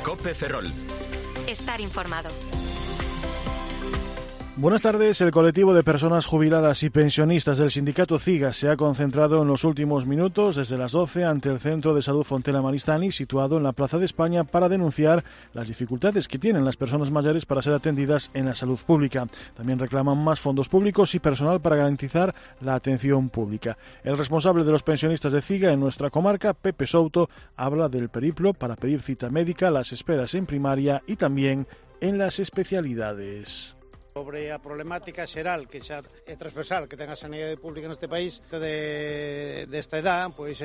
COPE Ferrol. Estar informado. Buenas tardes. El colectivo de personas jubiladas y pensionistas del sindicato CIGA se ha concentrado en los últimos minutos desde las 12 ante el Centro de Salud Fontela Maristany, situado en la Plaza de España, para denunciar las dificultades que tienen las personas mayores para ser atendidas en la salud pública. También reclaman más fondos públicos y personal para garantizar la atención pública. El responsable de los pensionistas de CIGA en nuestra comarca, Pepe Souto, habla del periplo para pedir cita médica, las esperas en primaria y también en las especialidades. Sobre a problemática xeral que xa é transversal que ten a sanidade pública neste país desta edad, pois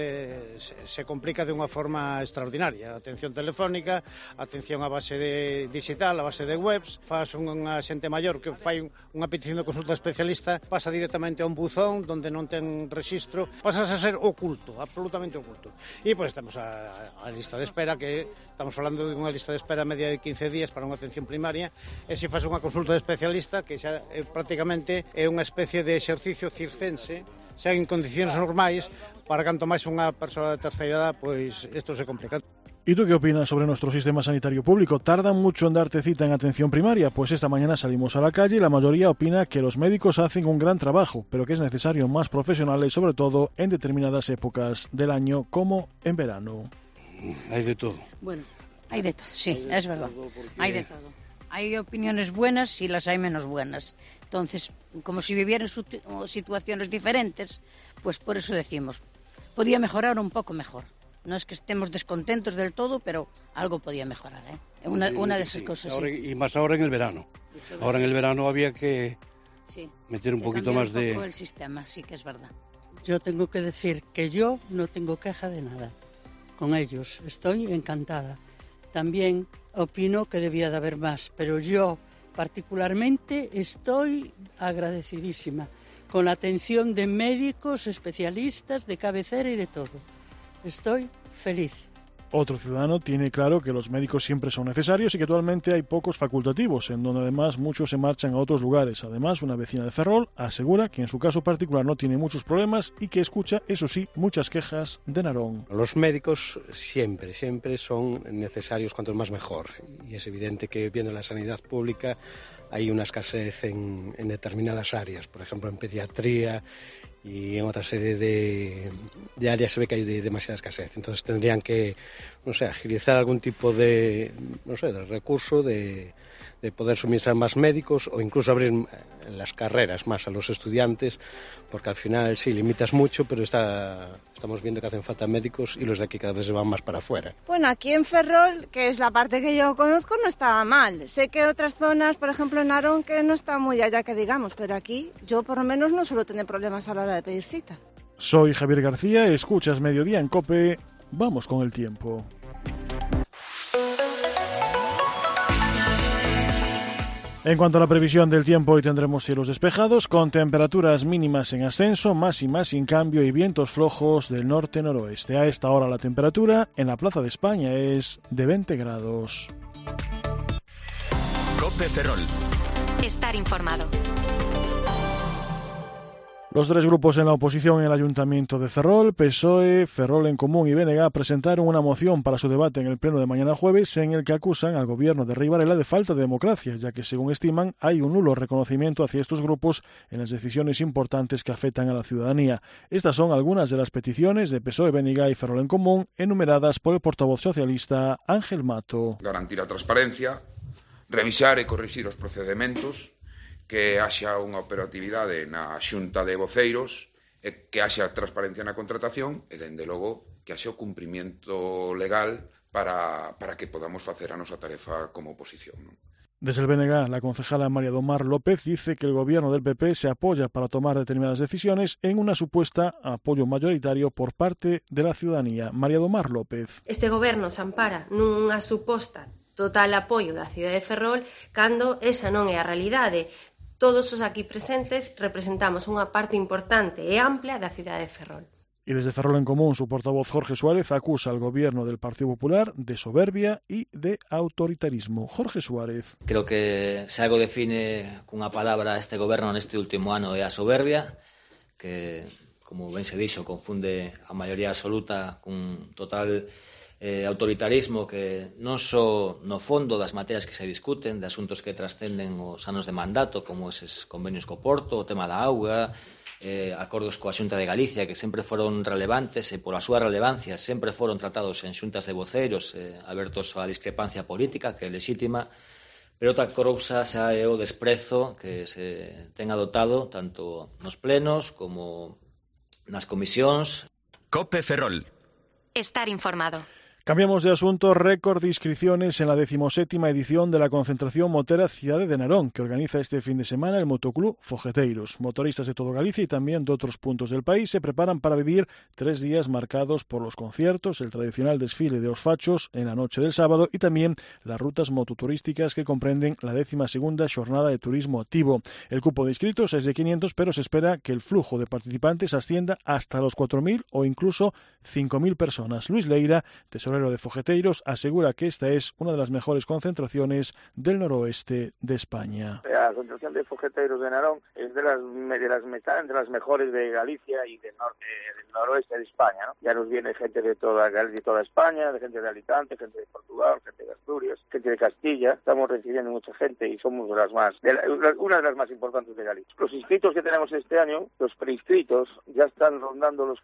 se complica de unha forma extraordinaria. Atención telefónica, atención a base de digital, a base de webs. Faz unha xente maior que fai unha petición de consulta especialista, pasa directamente a un buzón donde non ten rexistro, pasas a ser oculto, absolutamente oculto. E pois temos a lista de espera, que estamos falando de unha lista de espera media de 15 días para unha atención primaria, e se faz unha consulta de especialista que xa prácticamente é unha especie de exercicio circense, xa en condicións normais, para canto máis unha persoa de terceira edad, pois isto se complica. ¿Y tú qué opinas sobre nuestro sistema sanitario público? ¿Tardan mucho en darte cita en atención primaria? Pues esta mañana salimos a la calle y la mayoría opina que los médicos hacen un gran trabajo, pero que es necesario más profesionales, sobre todo en determinadas épocas del año, como en verano. Hay de todo. Bueno, hay de todo, sí, es verdad. Hay de todo. Hay opiniones buenas y las hay menos buenas. Entonces, como si vivieran situaciones diferentes, pues por eso decimos, podía mejorar un poco mejor. No es que estemos descontentos del todo, pero algo podía mejorar, ¿eh? Una de esas cosas, ahora, sí. Y más ahora en el verano. Ahora en el verano había que meter un poquito más de... el sistema, sí que es verdad. Yo tengo que decir que yo no tengo queja de nada con ellos. Estoy encantada. También opino que debía de haber más, pero yo particularmente estoy agradecidísima con la atención de médicos, especialistas, de cabecera y de todo. Estoy feliz. Otro ciudadano tiene claro que los médicos siempre son necesarios y que actualmente hay pocos facultativos, en donde además muchos se marchan a otros lugares. Además, una vecina de Ferrol asegura que en su caso particular no tiene muchos problemas y que escucha, eso sí, muchas quejas de Narón. Los médicos siempre son necesarios, cuanto más mejor. Y es evidente que viendo la sanidad pública hay una escasez en determinadas áreas, por ejemplo en pediatría, y en otra serie de áreas se ve que hay demasiada escasez. Entonces tendrían que, agilizar algún tipo de recurso, de poder suministrar más médicos, o incluso abrir las carreras más a los estudiantes, porque al final sí limitas mucho, pero estamos viendo que hacen falta médicos y los de aquí cada vez se van más para afuera. Bueno, aquí en Ferrol, que es la parte que yo conozco, no estaba mal. Sé que otras zonas, por ejemplo en Narón, que no está muy allá que digamos, pero aquí yo por lo menos no suelo tener problemas a la hora de pedir cita. Soy Javier García, escuchas Mediodía en COPE, vamos con el tiempo. En cuanto a la previsión del tiempo, hoy tendremos cielos despejados, con temperaturas mínimas en ascenso, máximas sin cambio y vientos flojos del norte-noroeste. A esta hora la temperatura en la Plaza de España es de 20 grados. COPE Ferrol. Estar informado. Los tres grupos en la oposición en el Ayuntamiento de Ferrol, PSOE, Ferrol en Común y BNG, presentaron una moción para su debate en el pleno de mañana jueves en el que acusan al gobierno de Rey Varela de falta de democracia, ya que, según estiman, hay un nulo reconocimiento hacia estos grupos en las decisiones importantes que afectan a la ciudadanía. Estas son algunas de las peticiones de PSOE, BNG y Ferrol en Común, enumeradas por el portavoz socialista Ángel Mato. Garantir a transparencia, revisar e corrixir os procedementos, que haxa unha operatividade na xunta de voceiros, que haxa transparencia na contratación e, dende logo, que haxa o cumprimiento legal para que podamos facer a nosa tarefa como oposición, non? Desde el BNG, la concejala María do Mar López dice que el gobierno del PP se apoya para tomar determinadas decisiones en una supuesta apoyo mayoritario por parte de la ciudadanía. María do Mar López. Este goberno se ampara nunha suposta total apoio da cidade de Ferrol cando esa non é a realidade. Todos os aquí presentes representamos unha parte importante e amplia da cidade de Ferrol. Y desde Ferrol en Común, su portavoz Jorge Suárez acusa al gobierno del Partido Popular de soberbia y de autoritarismo. Jorge Suárez. Creo que se algo define cunha palabra este goberno neste último ano é a soberbia, que, como ben se dixo, confunde a maioría absoluta cun total autoritarismo que non só no fondo das materias que se discuten, de asuntos que trascenden os anos de mandato, como eses convenios co Porto, o tema da auga, acordos coa Xunta de Galicia, que sempre foron relevantes e pola súa relevancia sempre foron tratados en xuntas de voceiros abertos á discrepancia política, que é lexítima, pero outra cousa xa é o desprezo que se ten adoptado tanto nos plenos como nas comisións. COPE Ferrol. Estar informado. Cambiamos de asunto. Récord de inscripciones en la 17ª edición de la concentración motera Cidade de Narón, que organiza este fin de semana el Motoclub Fogueteiros. Motoristas de todo Galicia y también de otros puntos del país se preparan para vivir 3 días marcados por los conciertos, el tradicional desfile de los fachos en la noche del sábado y también las rutas mototurísticas que comprenden la 12ª Xornada de Turismo Activo. El cupo de inscritos es de 500, pero se espera que el flujo de participantes ascienda hasta los 4.000 o incluso 5.000 personas. Luis Leira, tesorero de Fogueteiros, asegura que esta es una de las mejores concentraciones del noroeste de España. La concentración de Fogueteiros de Narón es de las mejores de Galicia y del noroeste de España, ¿no? Ya nos viene gente de toda España, de gente de Alicante, gente de Portugal, gente de Asturias, gente de Castilla. Estamos recibiendo mucha gente y somos una de las más importantes de Galicia. Los inscritos que tenemos este año, los preinscritos, ya están rondando los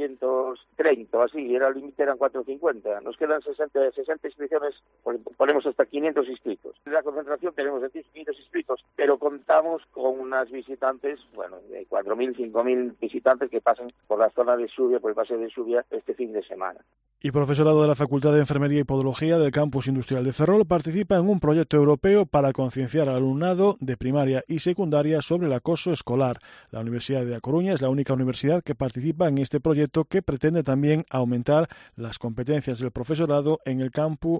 430, así, el límite eran 450. Nos quedan 60 inscripciones, ponemos hasta 500 inscritos. En la concentración tenemos 500 inscritos, pero contamos con unas visitantes, de 4.000, 5.000 visitantes que pasan por la zona de Xuvia, por el paseo de Xuvia este fin de semana. Y profesorado de la Facultad de Enfermería y Podología del Campus Industrial de Ferrol participa en un proyecto europeo para concienciar al alumnado de primaria y secundaria sobre el acoso escolar. La Universidad de A Coruña es la única universidad que participa en este proyecto, que pretende también aumentar las competencias del profesorado en el campo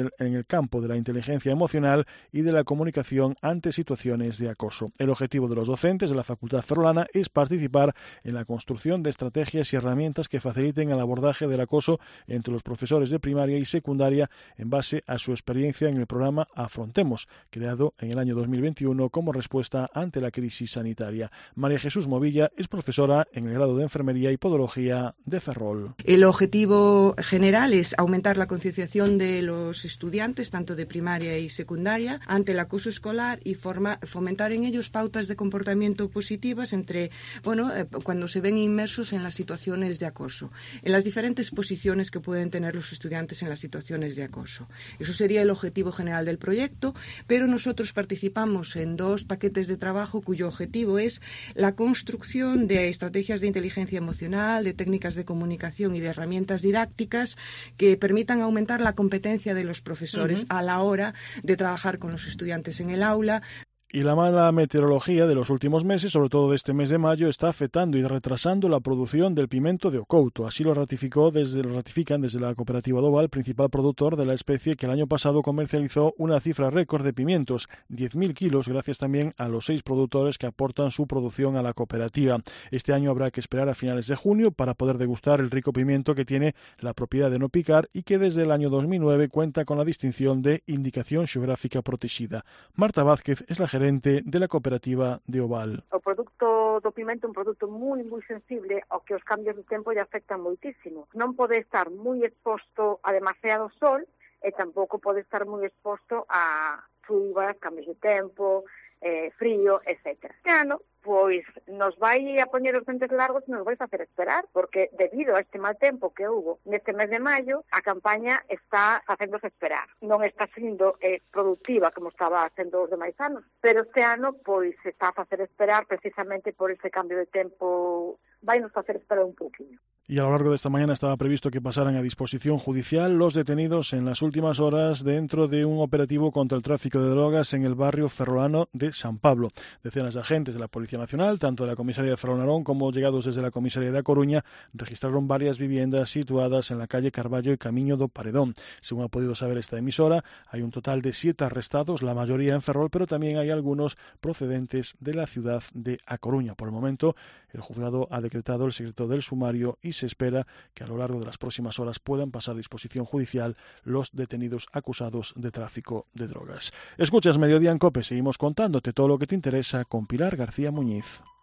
de la inteligencia emocional y de la comunicación ante situaciones de acoso. El objetivo de los docentes de la Facultad Ferrolana es participar en la construcción de estrategias y herramientas que faciliten el abordaje del acoso entre los profesores de primaria y secundaria en base a su experiencia en el programa Afrontemos, creado en el año 2021 como respuesta ante la crisis sanitaria. María Jesús Movilla es profesora en el grado de Enfermería y Podología de Ferrol. El objetivo general es aumentar la concienciación de los estudiantes, tanto de primaria y secundaria, ante el acoso escolar y fomentar en ellos pautas de comportamiento positivas cuando se ven inmersos en las situaciones de acoso, en las diferentes posiciones que pueden tener los estudiantes en las situaciones de acoso. Eso sería el objetivo general del proyecto, pero nosotros participamos en 2 paquetes de trabajo cuyo objetivo es la construcción de estrategias de inteligencia emocional, de técnicas de comunicación y de herramientas didácticas que permitan aumentar la competencia de los profesores a la hora de trabajar con los estudiantes en el aula. Y la mala meteorología de los últimos meses, sobre todo de este mes de mayo, está afectando y retrasando la producción del pimento de Ocouto. Así lo ratifican desde la cooperativa Doval, principal productor de la especie, que el año pasado comercializó una cifra récord de pimientos, 10.000 kilos, gracias también a los 6 productores que aportan su producción a la cooperativa. Este año habrá que esperar a finales de junio para poder degustar el rico pimiento que tiene la propiedad de no picar y que desde el año 2009 cuenta con la distinción de Indicación Xeográfica Protegida. Marta Vázquez es la gerente de la cooperativa de Oval. O produto do pimento é un produto moi sensible ao que os cambios de tempo lle afectan moitísimo. Non pode estar moi exposto a demasiado sol e tampouco pode estar moi exposto a chuvas, cambios de tempo, frío, etc. Este ano, pois, nos vai a poñer os dentes largos e nos vai facer esperar, porque debido a este mal tempo que hubo neste mes de maio, a campaña está facéndose esperar. Non está sendo productiva como estaba sendo os demais anos, pero este ano, pois, se está a facer esperar precisamente por ese cambio de tempo, vai nos facer esperar un pouquinho. Y a lo largo de esta mañana estaba previsto que pasaran a disposición judicial los detenidos en las últimas horas dentro de un operativo contra el tráfico de drogas en el barrio ferrolano de San Pablo. Decenas de agentes de la Policía Nacional, tanto de la comisaría de Ferrol-Narón como llegados desde la comisaría de A Coruña, registraron varias viviendas situadas en la calle Carballo y Camiño do Paredón. Según ha podido saber esta emisora, hay un total de 7 arrestados, la mayoría en Ferrol, pero también hay algunos procedentes de la ciudad de A Coruña. Por el momento, el juzgado ha decretado el secreto del sumario y se espera que a lo largo de las próximas horas puedan pasar a disposición judicial los detenidos acusados de tráfico de drogas. Escuchas Mediodía en COPE, seguimos contándote todo lo que te interesa con Pilar García Muñiz.